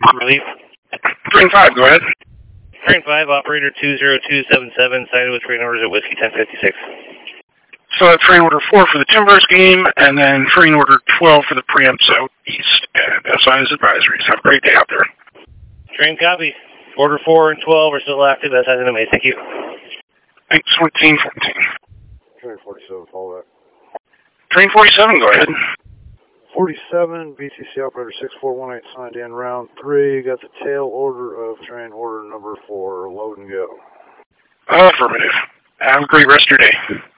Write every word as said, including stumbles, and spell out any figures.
Relief. Train five, go ahead. Train five, operator two zero two seven seven, sighted with train orders at Whiskey ten fifty-six. So uh, train order four for the Timbers game, and then train order twelve for the Preempt Southeast. And S I is advisories. Have a great day out there. Train copy. Order four and twelve are still active. S I is in May. Thank you. Thanks, fourteen fourteen. Train forty-seven, follow that. Train forty-seven, go ahead. forty-seven, B T C operator six four one eight signed in round three. Got the tail order of train order number four. Load and go. Affirmative. Have a great rest of your day.